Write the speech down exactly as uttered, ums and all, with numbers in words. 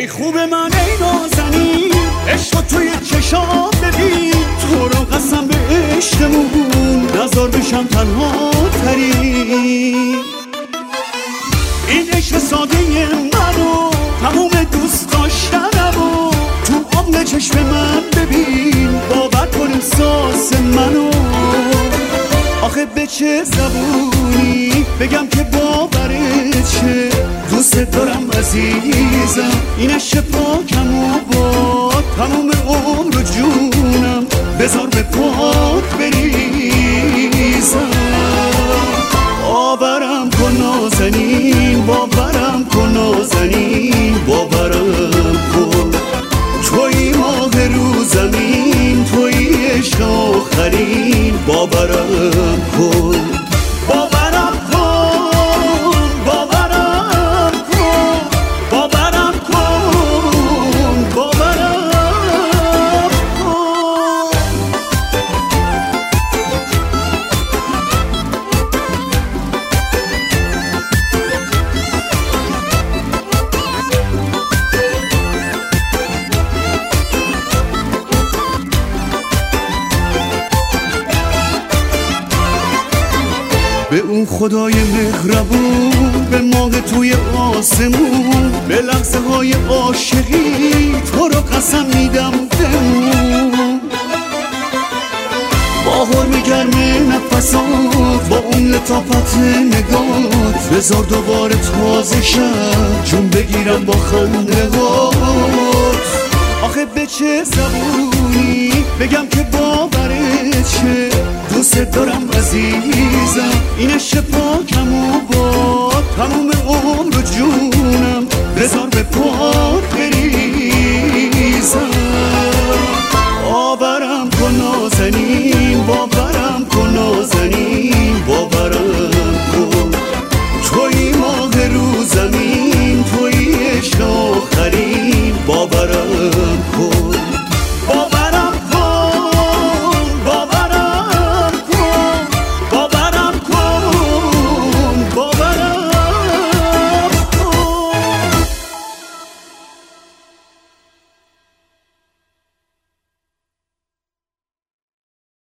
ای خوب من ای نازنین، عشق توی چشام ببین، تو رو قسم به عشقمون نزار بشم تنها ترین. این عشق ساده منو تموم دوست داشتنمو تو عمق چشم من ببین، باور کن احساس منو. آخه به چه زبونی بگم که باورت شه، دوست دارم عزیزم، این عشق پاکم و با تموم عمر و جونم بذار به پاک بریزم. باورم کن نازنین، باورم کن نازنین، باورم کن توی ماه رو زمین، توی عشق آخرین، باورم کن باورم کن باورم کن باورم کن باورم کن. به اون خدای مهربون، به ماه توی آسمون، به لحظه های عاشقی تو رو قسم میدم بمون. باهر میگرمه نفسات با اون لطافت نگات، بذار دوباره تازه شد جون بگیرم با خنده هات. آخه به چه زبونی بگم که باورت شه، دوست دارم عزیزم، این عشق پاکم و با تموم عمر و جون